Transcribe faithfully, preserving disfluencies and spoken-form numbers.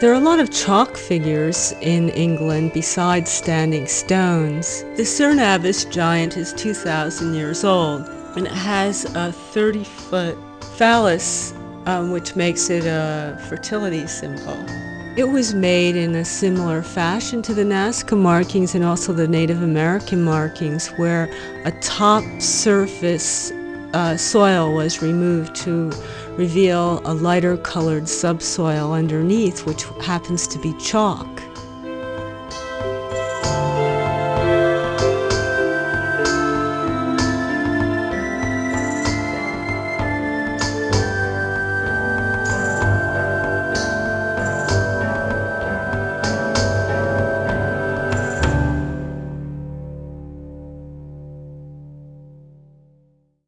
There are a lot of chalk figures in England besides standing stones. The Cernavus giant is two thousand years old, and it has a thirty-foot phallus, um, which makes it a fertility symbol. It was made in a similar fashion to the Nazca markings and also the Native American markings, where a top surface uh, soil was removed to reveal a lighter colored subsoil underneath, which happens to be chalk.